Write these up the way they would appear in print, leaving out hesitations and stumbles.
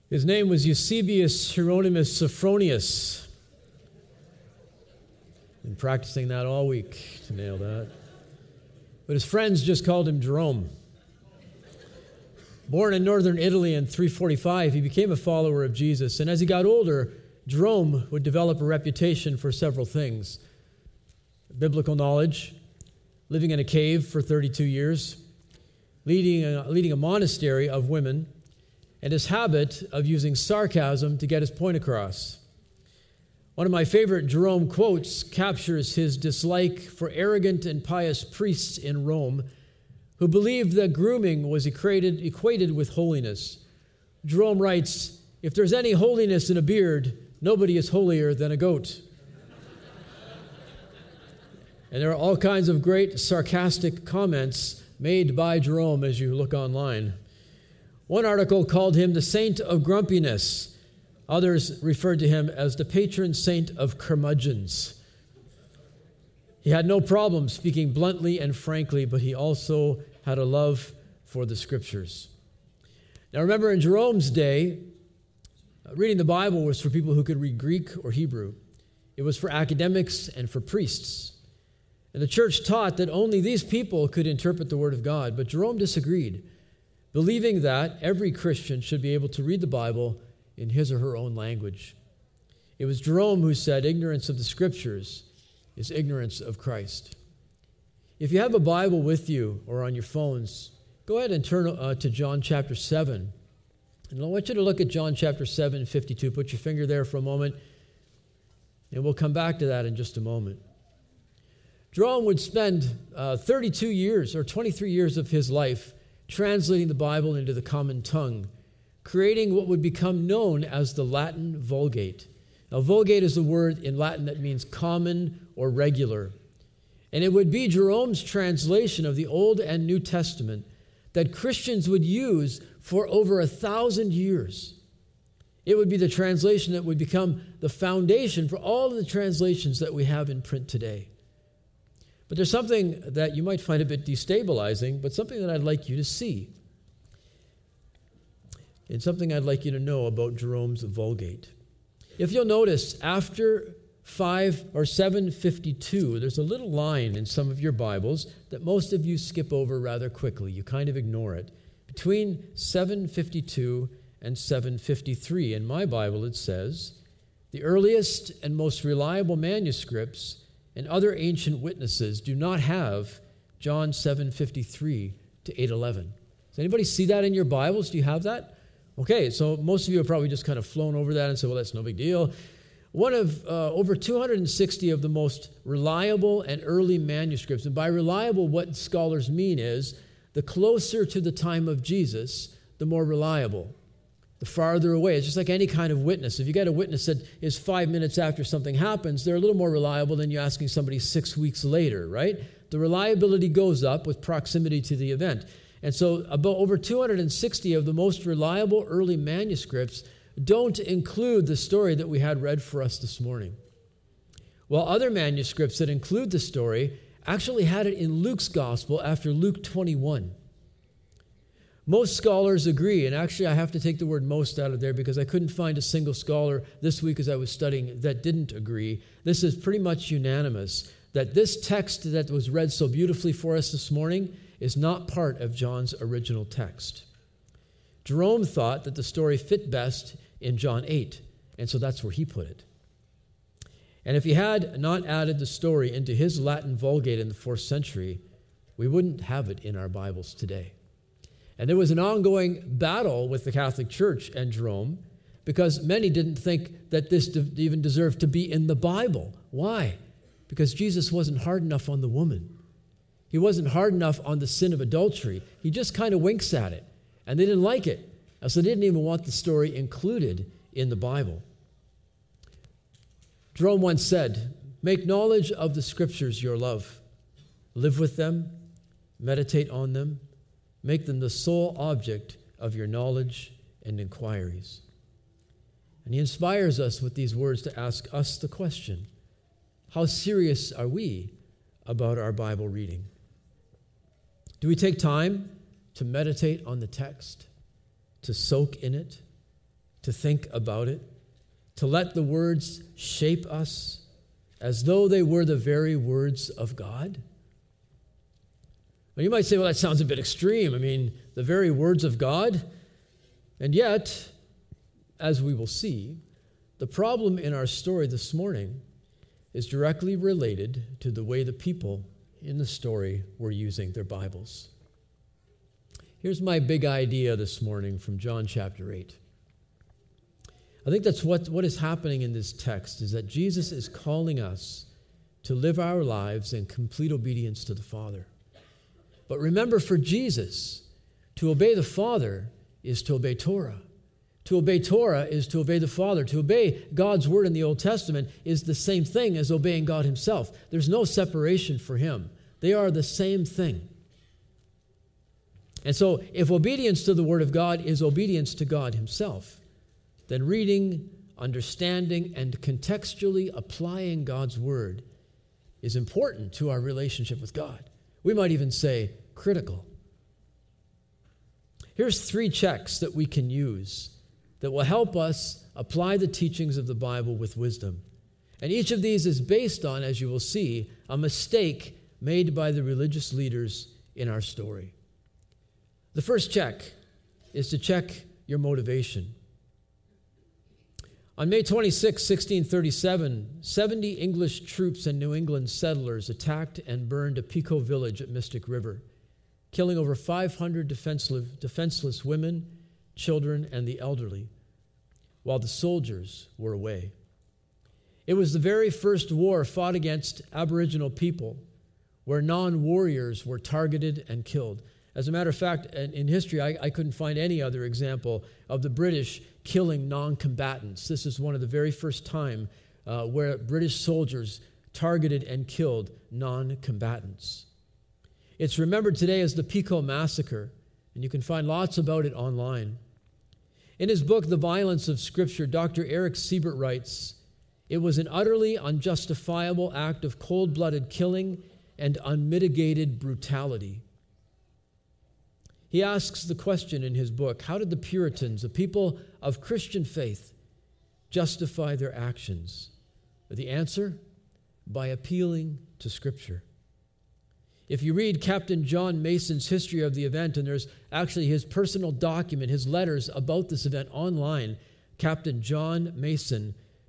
His name was Eusebius Hieronymus Sophronius. Been practicing that all week to nail that. But his friends just called him Jerome. Born in northern Italy in 345, he became a follower of Jesus. And as he got older, Jerome would develop a reputation for several things: biblical knowledge, living in a cave for 32 years, leading a monastery of women, and his habit of using sarcasm to get his point across. One of my favorite Jerome quotes captures his dislike for arrogant and pious priests in Rome who believed that grooming was equated with holiness. Jerome writes, "If there's any holiness in a beard, nobody is holier than a goat." And there are all kinds of great sarcastic comments made by Jerome as you look online. One article called him the saint of grumpiness. Others referred to him as the patron saint of curmudgeons. He had no problem speaking bluntly and frankly, but he also had a love for the Scriptures. Now remember, in Jerome's day, reading the Bible was for people who could read Greek or Hebrew. It was for academics and for priests. And the church taught that only these people could interpret the Word of God. But Jerome disagreed, believing that every Christian should be able to read the Bible in his or her own language. It was Jerome who said, "Ignorance of the Scriptures is ignorance of Christ." If you have a Bible with you or on your phones, go ahead and turn to John chapter 7. And I want you to look at John chapter 7, 52. Put your finger there for a moment, and we'll come back to that in just a moment. Jerome would spend 32 years or 23 years of his life translating the Bible into the common tongue, creating what would become known as the Latin Vulgate. Now, Vulgate is a word in Latin that means common or regular. And it would be Jerome's translation of the Old and New Testament that Christians would use for over 1,000 years. It would be the translation that would become the foundation for all of the translations that we have in print today. But there's something that you might find a bit destabilizing, but something that I'd like you to see. And something I'd like you to know about Jerome's Vulgate. If you'll notice, after 752, there's a little line in some of your Bibles that most of you skip over rather quickly. You kind of ignore it. Between 752 and 753, in my Bible it says, "The earliest and most reliable manuscripts and other ancient witnesses do not have John 7:53 to 8:11. Does anybody see that in your Bibles? Do you have that? Okay, so most of you have probably just kind of flown over that and said, well, that's no big deal. One of over 260 of the most reliable and early manuscripts, and by reliable, what scholars mean is the closer to the time of Jesus, the more reliable. The farther away, it's just like any kind of witness. If you get a witness that is 5 minutes after something happens, they're a little more reliable than you asking somebody 6 weeks later, right? The reliability goes up with proximity to the event. And so about over 260 of the most reliable early manuscripts don't include the story that we had read for us this morning. While other manuscripts that include the story actually had it in Luke's gospel after Luke 21. Most scholars agree, and actually I have to take the word most out of there because I couldn't find a single scholar this week as I was studying that didn't agree. This is pretty much unanimous, that this text that was read so beautifully for us this morning is not part of John's original text. Jerome thought that the story fit best in John 8, and so that's where he put it. And if he had not added the story into his Latin Vulgate in the 4th century, we wouldn't have it in our Bibles today. And there was an ongoing battle with the Catholic Church and Jerome because many didn't think that this even deserved to be in the Bible. Why? Because Jesus wasn't hard enough on the woman. He wasn't hard enough on the sin of adultery. He just kind of winks at it. And they didn't like it. So they didn't even want the story included in the Bible. Jerome once said, "Make knowledge of the Scriptures your love. Live with them, meditate on them, make them the sole object of your knowledge and inquiries." And he inspires us with these words to ask us the question, how serious are we about our Bible reading? Do we take time to meditate on the text, to soak in it, to think about it, to let the words shape us as though they were the very words of God? Well, you might say, well, that sounds a bit extreme. I mean, the very words of God? And yet, as we will see, the problem in our story this morning is directly related to the way the people in the story were using their Bibles. Here's my big idea this morning from John chapter 8. I think that's what is happening in this text, is that Jesus is calling us to live our lives in complete obedience to the Father. But remember, for Jesus, to obey the Father is to obey Torah. To obey Torah is to obey the Father. To obey God's word in the Old Testament is the same thing as obeying God himself. There's no separation for him. They are the same thing. And so if obedience to the word of God is obedience to God himself, then reading, understanding, and contextually applying God's word is important to our relationship with God. We might even say critical. Here's 3 checks that we can use that will help us apply the teachings of the Bible with wisdom. And each of these is based on, as you will see, a mistake made by the religious leaders in our story. The first check is to check your motivation. On May 26, 1637, 70 English troops and New England settlers attacked and burned a Pico village at Mystic River, killing over 500 defenseless women, children, and the elderly, while the soldiers were away. It was the very first war fought against Aboriginal people, where non-warriors were targeted and killed. As a matter of fact, in history, I couldn't find any other example of the British killing non-combatants. This is one of the very first time where British soldiers targeted and killed non-combatants. It's remembered today as the Pico Massacre, and you can find lots about it online. In his book, The Violence of Scripture, Dr. Eric Siebert writes, "It was an utterly unjustifiable act of cold-blooded killing and unmitigated brutality." He asks the question in his book, how did the Puritans, a people of Christian faith, justify their actions? The answer? By appealing to Scripture. If you read Captain John Mason's history of the event, and there's actually his personal document, his letters about this event online, Captain John Mason,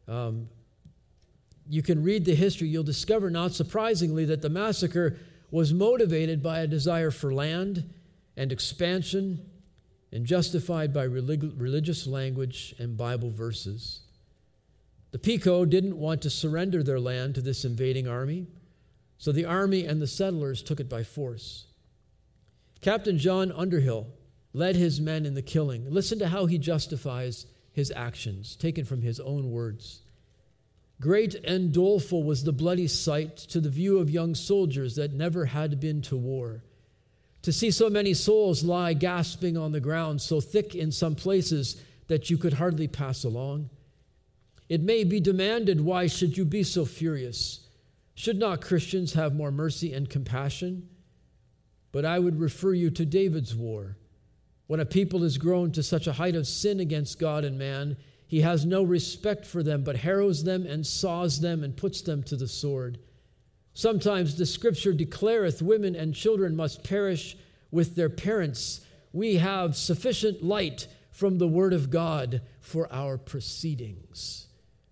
you can read the history. You'll discover, not surprisingly, that the massacre was motivated by a desire for land and expansion, and justified by religious language and Bible verses. The Pico didn't want to surrender their land to this invading army, so the army and the settlers took it by force. Captain John Underhill led his men in the killing. Listen to how he justifies his actions, taken from his own words. "Great and doleful was the bloody sight to the view of young soldiers that never had been to war. To see so many souls lie gasping on the ground, so thick in some places that you could hardly pass along. It may be demanded, why should you be so furious? Should not Christians have more mercy and compassion? But I would refer you to David's war. When a people is grown to such a height of sin against God and man, he has no respect for them, but harrows them and saws them and puts them to the sword. Sometimes the Scripture declareth women and children must perish with their parents. We have sufficient light from the Word of God for our proceedings."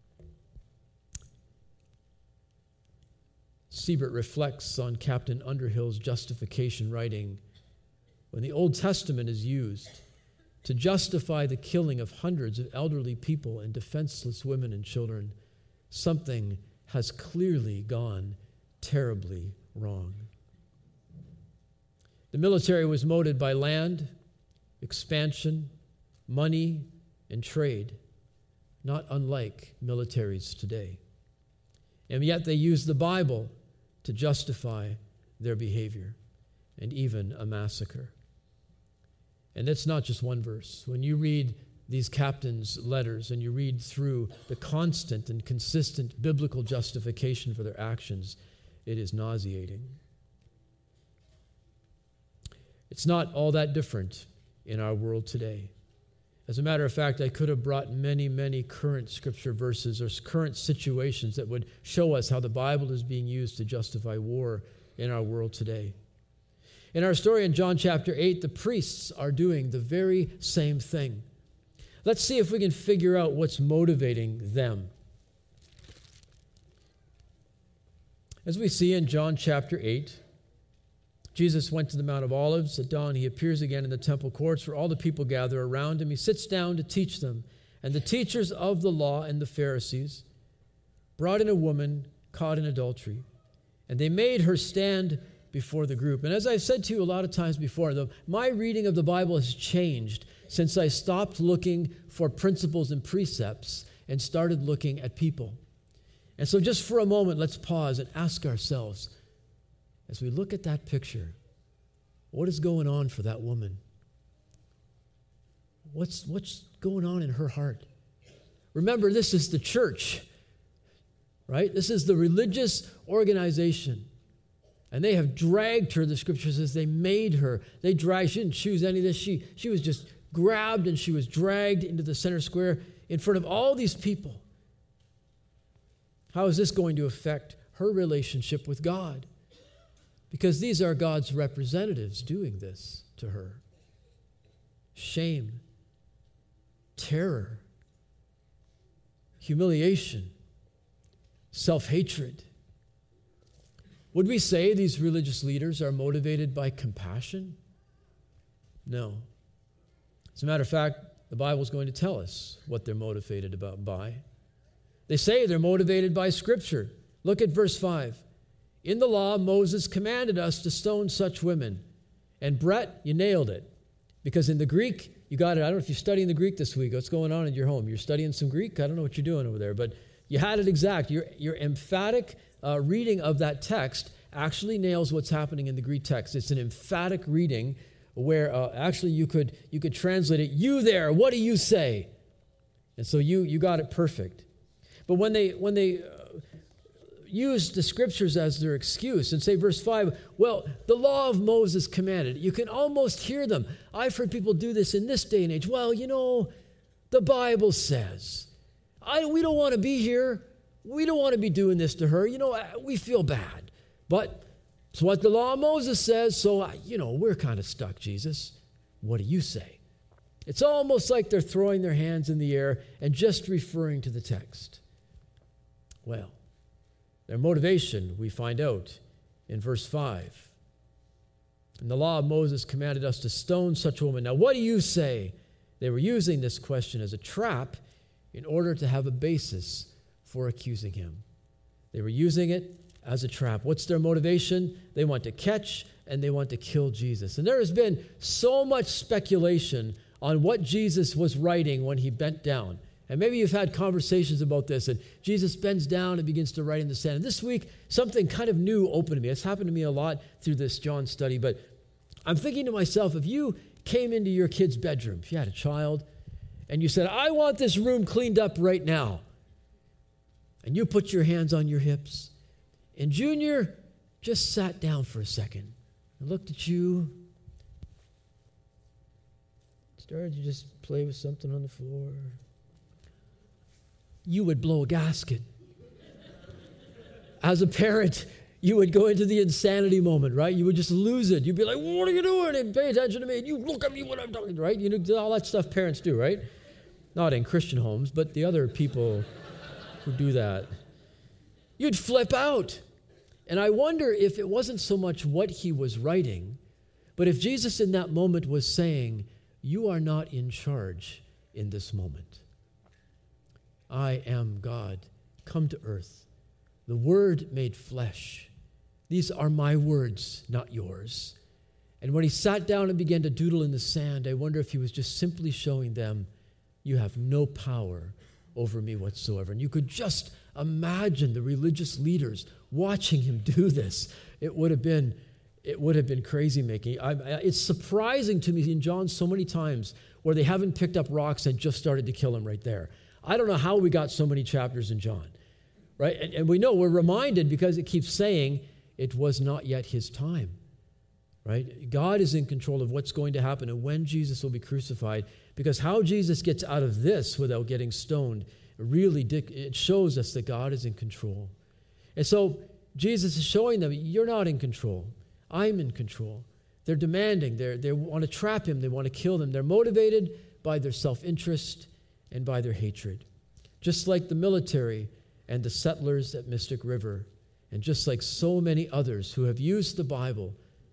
Siebert reflects on Captain Underhill's justification, writing, "When the Old Testament is used to justify the killing of hundreds of elderly people and defenseless women and children, something has clearly gone terribly wrong." The military was motivated by land, expansion, money, and trade, not unlike militaries today. And yet they used the Bible to justify their behavior, and even a massacre. And that's not just one verse. When you read these captains' letters and you read through the constant and consistent biblical justification for their actions, it is nauseating. It's not all that different in our world today. As a matter of fact, I could have brought many, many current scripture verses or current situations that would show us how the Bible is being used to justify war in our world today. In our story in John chapter 8, the priests are doing the very same thing. Let's see if we can figure out what's motivating them. As we see in John chapter 8, Jesus went to the Mount of Olives. At dawn, he appears again in the temple courts where all the people gather around him. He sits down to teach them. And the teachers of the law and the Pharisees brought in a woman caught in adultery. And they made her stand before the group. And as I've said to you a lot of times before, my reading of the Bible has changed since I stopped looking for principles and precepts and started looking at people. And so just for a moment, let's pause and ask ourselves, as we look at that picture, what is going on for that woman? What's going on in her heart? Remember, this is the church, right? This is the religious organization. And they have dragged her, the scripture says, they made her. She didn't choose any of this. She was just grabbed and she was dragged into the center square in front of all these people. How is this going to affect her relationship with God? Because these are God's representatives doing this to her. Shame, terror, humiliation, self-hatred. Would we say these religious leaders are motivated by compassion? No. As a matter of fact, the Bible is going to tell us what they're motivated by. They say they're motivated by Scripture. Look at verse 5. In the law, Moses commanded us to stone such women. And Brett, you nailed it. Because in the Greek, you got it. I don't know if you're studying the Greek this week. What's going on in your home? You're studying some Greek? I don't know what you're doing over there. But you had it exact. Your emphatic reading of that text actually nails what's happening in the Greek text. It's an emphatic reading where actually you could translate it, you there, what do you say? And so you got it perfect. But when they use the scriptures as their excuse and say, verse 5, well, the law of Moses commanded. You can almost hear them. I've heard people do this in this day and age. Well, the Bible says. We don't want to be here. We don't want to be doing this to her. We feel bad. But it's what the law of Moses says, so, we're kind of stuck, Jesus. What do you say? It's almost like they're throwing their hands in the air and just referring to the text. Well, their motivation, we find out in verse 5. And the law of Moses commanded us to stone such a woman. Now, what do you say? They were using this question as a trap in order to have a basis for accusing him. They were using it as a trap. What's their motivation? They want to catch and they want to kill Jesus. And there has been so much speculation on what Jesus was writing when he bent down. And maybe you've had conversations about this, and Jesus bends down and begins to write in the sand. And this week, something kind of new opened to me. It's happened to me a lot through this John study, but I'm thinking to myself, if you came into your kid's bedroom, if you had a child, and you said, I want this room cleaned up right now, and you put your hands on your hips, and Junior just sat down for a second and looked at you, started to just play with something on the floor, you would blow a gasket. As a parent, you would go into the insanity moment, right? You would just lose it. You'd be like, what are you doing? And pay attention to me. And you look at me when I'm talking, right? All that stuff parents do, right? Not in Christian homes, but the other people who do that. You'd flip out. And I wonder if it wasn't so much what he was writing, but if Jesus in that moment was saying, you are not in charge in this moment. I am God, come to earth. The Word made flesh. These are my words, not yours. And when he sat down and began to doodle in the sand, I wonder if he was just simply showing them, you have no power over me whatsoever. And you could just imagine the religious leaders watching him do this. It would have been crazy making. It's surprising to me in John so many times where they haven't picked up rocks and just started to kill him right there. I don't know how we got so many chapters in John, right? And we know, we're reminded because it keeps saying it was not yet his time. right? God is in control of what's going to happen and when Jesus will be crucified, because how Jesus gets out of this without getting stoned really it shows us that God is in control. And so Jesus is showing them, you're not in control. I'm in control. They're demanding. They want to trap him. They want to kill him. They're motivated by their self-interest and by their hatred. Just like the military and the settlers at Mystic River, and just like so many others who have used the Bible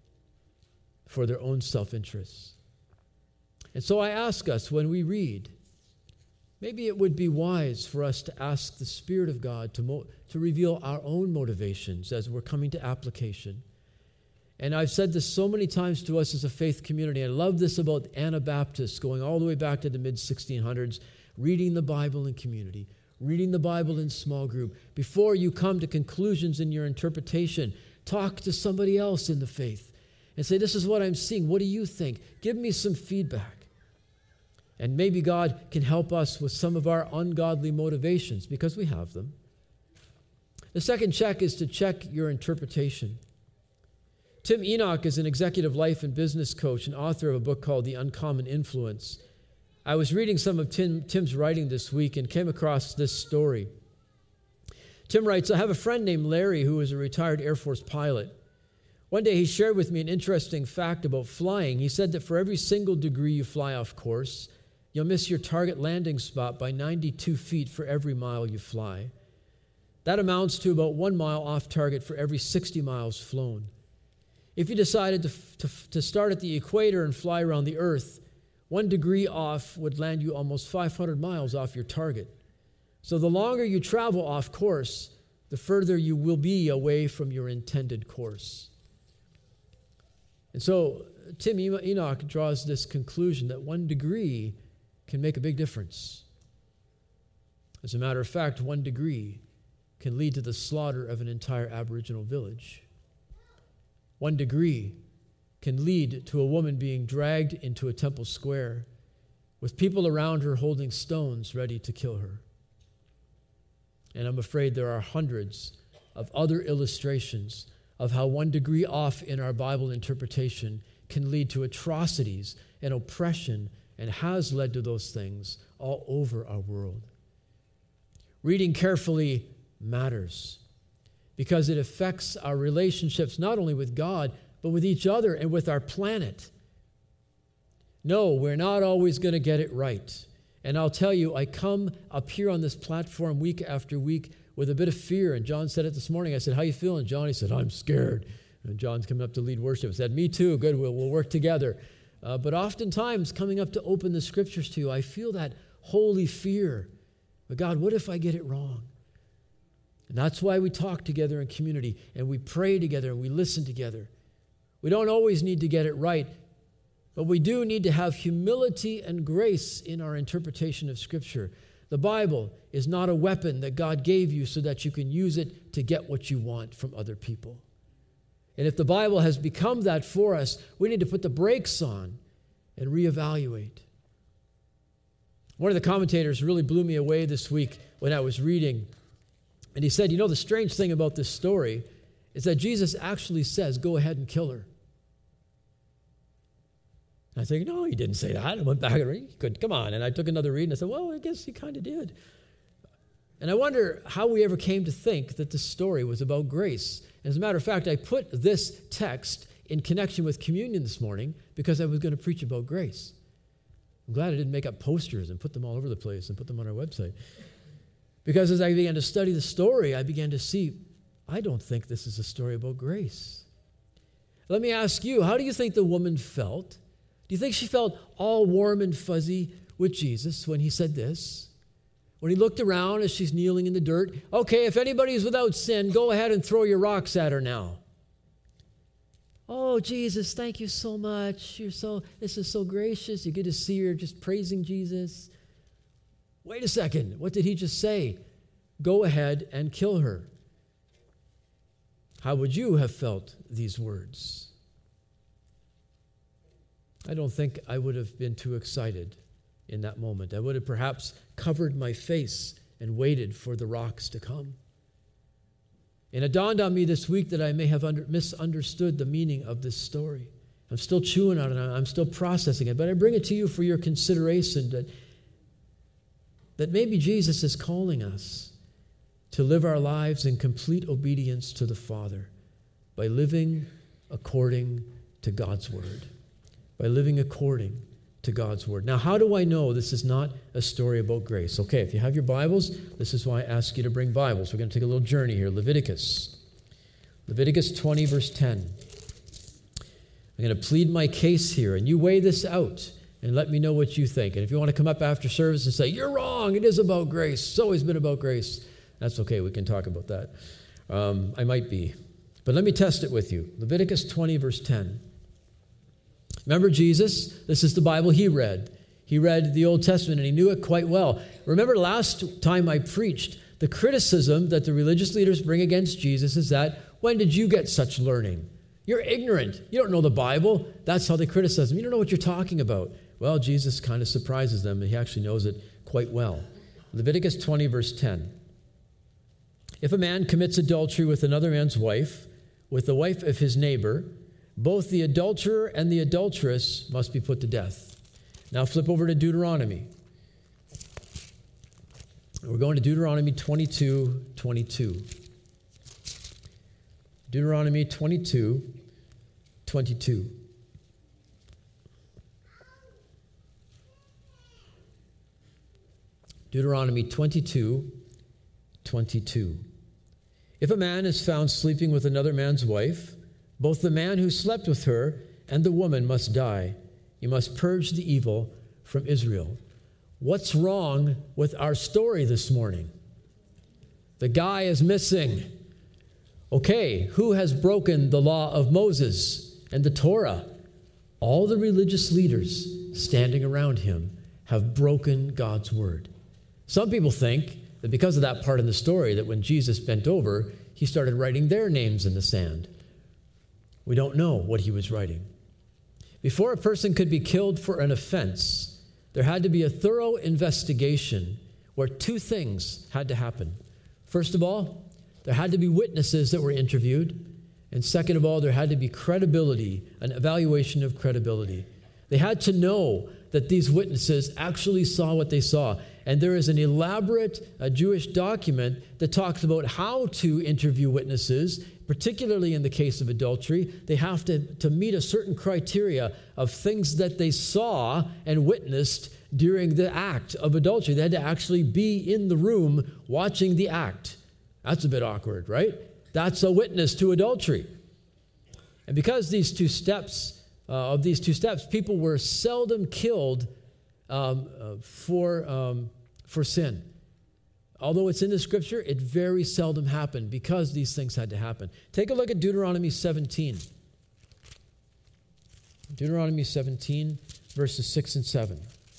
for their own self-interests. And so I ask us, when we read, maybe it would be wise for us to ask the Spirit of God to reveal our own motivations as we're coming to application. And I've said this so many times to us as a faith community. I love this about Anabaptists going all the way back to the mid-1600s, reading the Bible in community, reading the Bible in small group. Before you come to conclusions in your interpretation, talk to somebody else in the faith and say, this is what I'm seeing. What do you think? Give me some feedback. And maybe God can help us with some of our ungodly motivations, because we have them. The second check is to check your interpretation. Tim Enoch is an executive life and business coach and author of a book called The Uncommon Influence. I was reading some of Tim's writing this week and came across this story. Tim writes, I have a friend named Larry who is a retired Air Force pilot. One day he shared with me an interesting fact about flying. He said that for every single degree you fly off course, you'll miss your target landing spot by 92 feet for every mile you fly. That amounts to about 1 mile off target for every 60 miles flown. If you decided to start at the equator and fly around the Earth, 1 degree off would land you almost 500 miles off your target. So the longer you travel off course, the further you will be away from your intended course. And so Tim Enoch draws this conclusion that 1 degree can make a big difference. As a matter of fact, 1 degree can lead to the slaughter of an entire Aboriginal village. 1 degree can lead to a woman being dragged into a temple square with people around her holding stones ready to kill her. And I'm afraid there are hundreds of other illustrations of how 1 degree off in our Bible interpretation can lead to atrocities and oppression, and has led to those things all over our world. Reading carefully matters because it affects our relationships not only with God, but with each other and with our planet. No, we're not always going to get it right. And I'll tell you, I come up here on this platform week after week with a bit of fear. And John said it this morning. I said, how you feeling, John? He said, I'm scared. And John's coming up to lead worship. I said, me too. Good, we'll work together. But oftentimes, coming up to open the scriptures to you, I feel that holy fear. But God, what if I get it wrong? And that's why we talk together in community, and we pray together, and we listen together. We don't always need to get it right, but we do need to have humility and grace in our interpretation of Scripture. The Bible is not a weapon that God gave you so that you can use it to get what you want from other people. And if the Bible has become that for us, we need to put the brakes on and reevaluate. One of the commentators really blew me away this week when I was reading. And he said, the strange thing about this story is that Jesus actually says, go ahead and kill her. And I think, no, he didn't say that. I went back and read, come on. And I took another read and I said, well, I guess he kind of did. And I wonder how we ever came to think that this story was about grace. As a matter of fact, I put this text in connection with communion this morning because I was going to preach about grace. I'm glad I didn't make up posters and put them all over the place and put them on our website. Because as I began to study the story, I began to see, I don't think this is a story about grace. Let me ask you, how do you think the woman felt? Do you think she felt all warm and fuzzy with Jesus when he said this? When he looked around as she's kneeling in the dirt, okay, if anybody's without sin, go ahead and throw your rocks at her now. Oh, Jesus, thank you so much. This is so gracious. You get to see her just praising Jesus. Wait a second. What did he just say? Go ahead and kill her. How would you have felt these words? I don't think I would have been too excited in that moment. I would have perhaps covered my face and waited for the rocks to come. And it dawned on me this week that I may have misunderstood the meaning of this story. I'm still chewing on it. I'm still processing it. But I bring it to you for your consideration that maybe Jesus is calling us to live our lives in complete obedience to the Father by living according to God's Word. By living according to God's Word. Now, how do I know this is not a story about grace? Okay, if you have your Bibles, this is why I ask you to bring Bibles. We're going to take a little journey here. Leviticus 20, verse 10. I'm going to plead my case here, and you weigh this out and let me know what you think. And if you want to come up after service and say, you're wrong, it is about grace, it's always been about grace, that's okay, we can talk about that. I might be. But let me test it with you. Leviticus 20, verse 10. Remember Jesus? This is the Bible he read. He read the Old Testament, and he knew it quite well. Remember last time I preached, the criticism that the religious leaders bring against Jesus is that, when did you get such learning? You're ignorant. You don't know the Bible. That's how they criticize him. You don't know what you're talking about. Well, Jesus kind of surprises them, and he actually knows it quite well. Leviticus 20, verse 10. If a man commits adultery with another man's wife, with the wife of his neighbor, both the adulterer and the adulteress must be put to death. Now flip over to Deuteronomy. We're going to Deuteronomy 22:22. Deuteronomy 22:22. Deuteronomy 22:22. If a man is found sleeping with another man's wife, both the man who slept with her and the woman must die. You must purge the evil from Israel. What's wrong with our story this morning? The guy is missing. Okay, who has broken the law of Moses and the Torah? All the religious leaders standing around him have broken God's word. Some people think that because of that part in the story, that when Jesus bent over, he started writing their names in the sand. We don't know what he was writing. Before a person could be killed for an offense, there had to be a thorough investigation where two things had to happen. First of all, there had to be witnesses that were interviewed. And second of all, there had to be credibility, an evaluation of credibility. They had to know that these witnesses actually saw what they saw. And there is an elaborate Jewish document that talks about how to interview witnesses, particularly in the case of adultery. They have to meet a certain criteria of things that they saw and witnessed during the act of adultery. They had to actually be in the room watching the act. That's a bit awkward, right? That's a witness to adultery. And because of these two steps, people were seldom killed for sin. Although it's in the scripture, it very seldom happened because these things had to happen. Take a look at Deuteronomy 17. Deuteronomy 17, verses 6 and 7.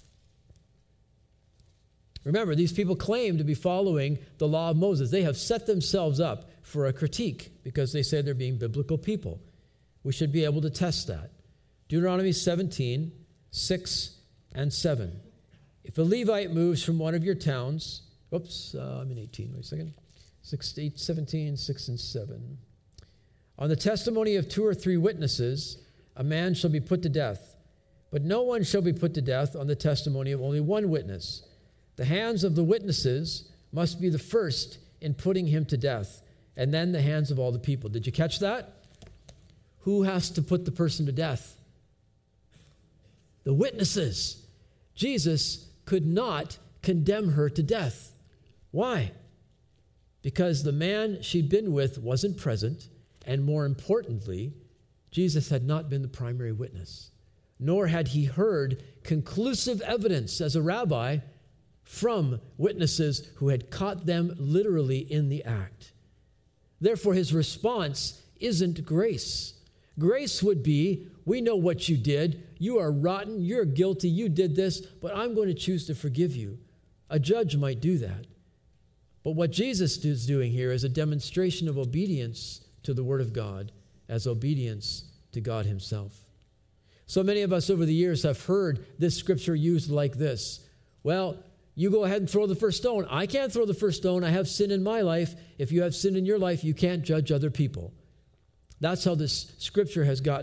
Remember, these people claim to be following the law of Moses. They have set themselves up for a critique because they say they're being biblical people. We should be able to test that. Deuteronomy 17, 6 and 7. If a Levite moves from one of your towns, I'm in 18, wait a second. 17, 6 and 7. On the testimony of 2 or 3 witnesses, a man shall be put to death. But no one shall be put to death on the testimony of only one witness. The hands of the witnesses must be the first in putting him to death, and then the hands of all the people. Did you catch that? Who has to put the person to death? The witnesses. Jesus could not condemn her to death. Why? Because the man she'd been with wasn't present, and more importantly, Jesus had not been the primary witness, nor had he heard conclusive evidence as a rabbi from witnesses who had caught them literally in the act. Therefore, his response isn't grace. Grace would be, we know what you did. You are rotten. You're guilty. You did this, but I'm going to choose to forgive you. A judge might do that. But what Jesus is doing here is a demonstration of obedience to the Word of God as obedience to God himself. So many of us over the years have heard this scripture used like this. Well, you go ahead and throw the first stone. I can't throw the first stone. I have sin in my life. If you have sin in your life, you can't judge other people. That's how this scripture has gotten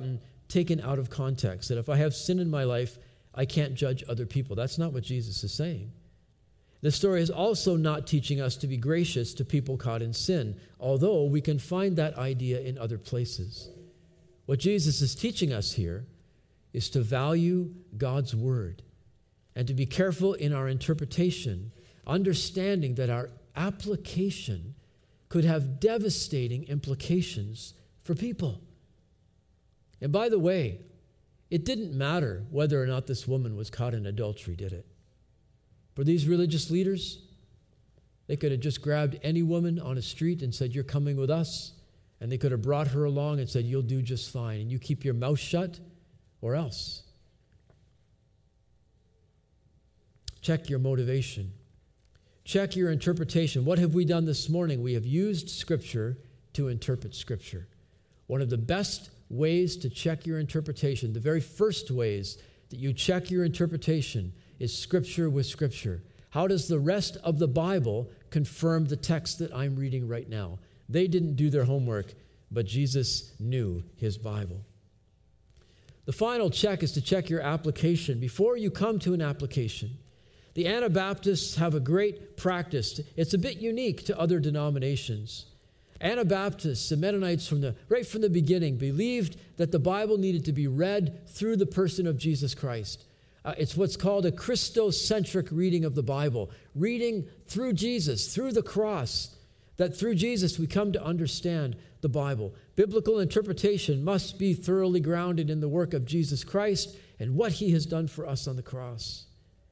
taken out of context, that if I have sin in my life, I can't judge other people. That's not what Jesus is saying. The story is also not teaching us to be gracious to people caught in sin, although we can find that idea in other places. What Jesus is teaching us here is to value God's word and to be careful in our interpretation, understanding that our application could have devastating implications for people. And by the way, it didn't matter whether or not this woman was caught in adultery, did it? For these religious leaders, they could have just grabbed any woman on a street and said, "You're coming with us." And they could have brought her along and said, "You'll do just fine. And you keep your mouth shut or else." Check your motivation. Check your interpretation. What have we done this morning? We have used Scripture to interpret Scripture. One of the best ways to check your interpretation, the very first ways that you check your interpretation, is Scripture with Scripture. How does the rest of the Bible confirm the text that I'm reading right now? They didn't do their homework, but Jesus knew his Bible. The final check is to check your application. Before you come to an application, the Anabaptists have a great practice. It's a bit unique to other denominations. Anabaptists, the Mennonites right from the beginning, believed that the Bible needed to be read through the person of Jesus Christ. It's what's called a Christocentric reading of the Bible, reading through Jesus, through the cross, that through Jesus we come to understand the Bible. Biblical interpretation must be thoroughly grounded in the work of Jesus Christ and what he has done for us on the cross.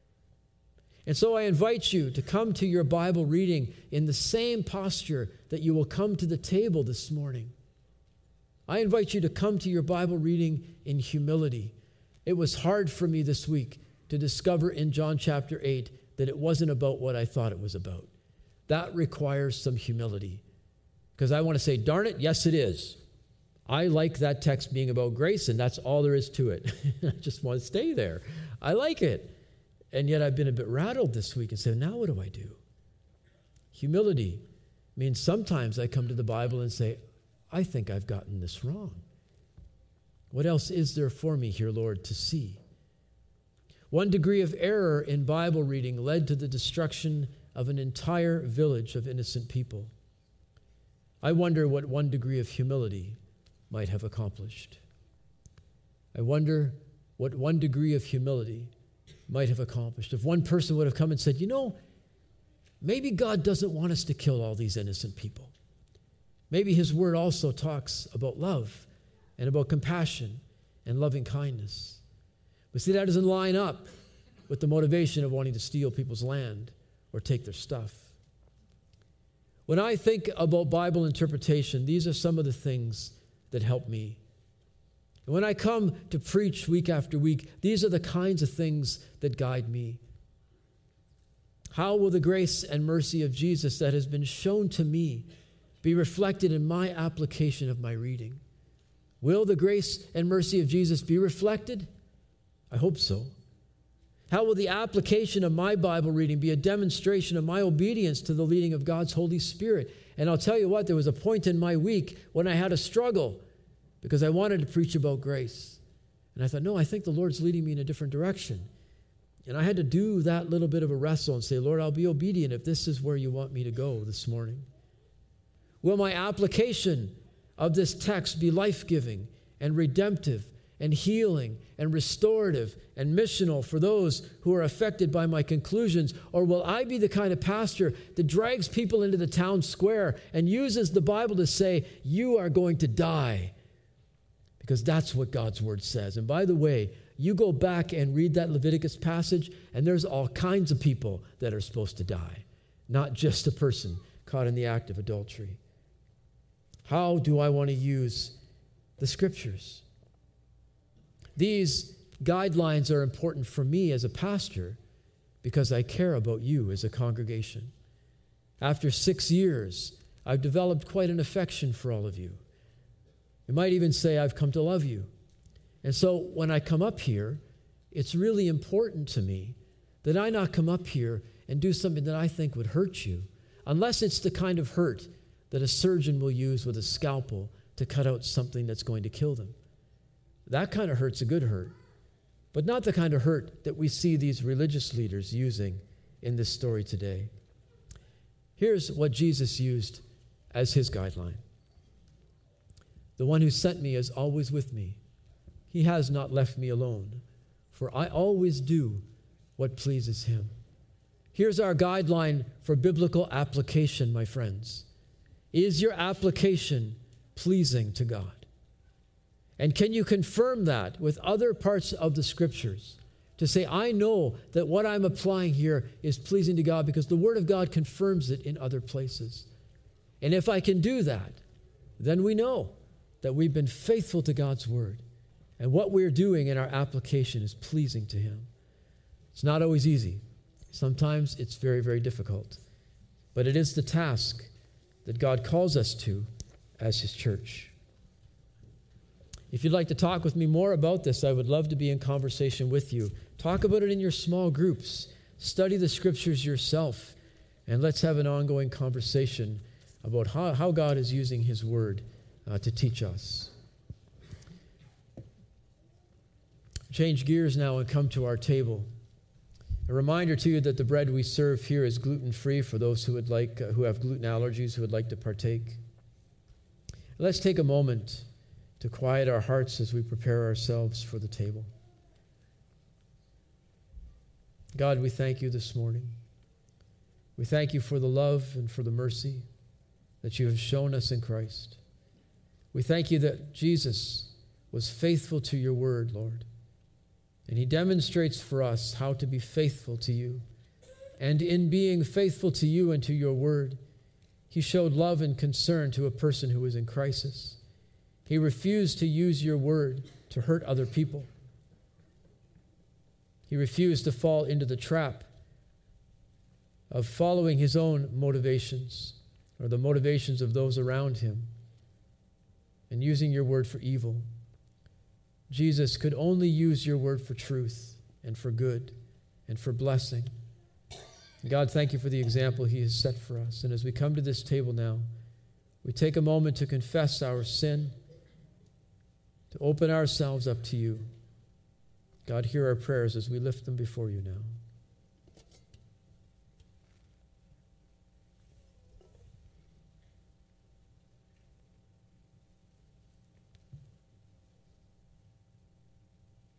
And so I invite you to come to your Bible reading in the same posture that you will come to the table this morning. I invite you to come to your Bible reading in humility. It was hard for me this week to discover in John chapter 8 that it wasn't about what I thought it was about. That requires some humility. Because I want to say, darn it, yes it is. I like that text being about grace, and that's all there is to it. I just want to stay there. I like it. And yet I've been a bit rattled this week and said, now what do I do? Humility means sometimes I come to the Bible and say, I think I've gotten this wrong. What else is there for me here, Lord, to see? One degree of error in Bible reading led to the destruction of an entire village of innocent people. I wonder what one degree of humility might have accomplished. I wonder what one degree of humility might have accomplished. If one person would have come and said, maybe God doesn't want us to kill all these innocent people. Maybe his word also talks about love and about compassion and loving kindness. But see, that doesn't line up with the motivation of wanting to steal people's land or take their stuff. When I think about Bible interpretation, these are some of the things that help me. And when I come to preach week after week, these are the kinds of things that guide me. How will the grace and mercy of Jesus that has been shown to me be reflected in my application of my reading? Will the grace and mercy of Jesus be reflected? I hope so. How will the application of my Bible reading be a demonstration of my obedience to the leading of God's Holy Spirit? And I'll tell you what, there was a point in my week when I had a struggle because I wanted to preach about grace. And I thought, no, I think the Lord's leading me in a different direction. And I had to do that little bit of a wrestle and say, Lord, I'll be obedient if this is where you want me to go this morning. Will my application of this text be life-giving and redemptive and healing and restorative and missional for those who are affected by my conclusions? Or will I be the kind of pastor that drags people into the town square and uses the Bible to say, you are going to die? Because that's what God's word says. And by the way, you go back and read that Leviticus passage, and there's all kinds of people that are supposed to die, not just a person caught in the act of adultery. How do I want to use the Scriptures? These guidelines are important for me as a pastor because I care about you as a congregation. After 6 years, I've developed quite an affection for all of you. You might even say I've come to love you. And so when I come up here, it's really important to me that I not come up here and do something that I think would hurt you, unless it's the kind of hurt that a surgeon will use with a scalpel to cut out something that's going to kill them. That kind of hurt's a good hurt, but not the kind of hurt that we see these religious leaders using in this story today. Here's what Jesus used as his guideline. The one who sent me is always with me. He has not left me alone, for I always do what pleases him. Here's our guideline for biblical application, my friends. Is your application pleasing to God? And can you confirm that with other parts of the Scriptures? To say, I know that what I'm applying here is pleasing to God because the Word of God confirms it in other places. And if I can do that, then we know that we've been faithful to God's Word. And what we're doing in our application is pleasing to Him. It's not always easy. Sometimes it's very, very difficult. But it is the task that God calls us to as His church. If you'd like to talk with me more about this, I would love to be in conversation with you. Talk about it in your small groups. Study the Scriptures yourself. And let's have an ongoing conversation about how God is using His Word to teach us. Change gears now and come to our table. A reminder to you that the bread we serve here is gluten-free for those who would like, who have gluten allergies, who would like to partake. Let's take a moment to quiet our hearts as we prepare ourselves for the table. God, we thank you this morning. We thank you for the love and for the mercy that you have shown us in Christ. We thank you that Jesus was faithful to your word, Lord. And he demonstrates for us how to be faithful to you. And in being faithful to you and to your word, he showed love and concern to a person who was in crisis. He refused to use your word to hurt other people. He refused to fall into the trap of following his own motivations or the motivations of those around him and using your word for evil. Jesus could only use your word for truth and for good and for blessing. And God, thank you for the example he has set for us. And as we come to this table now, we take a moment to confess our sin, to open ourselves up to you. God, hear our prayers as we lift them before you now.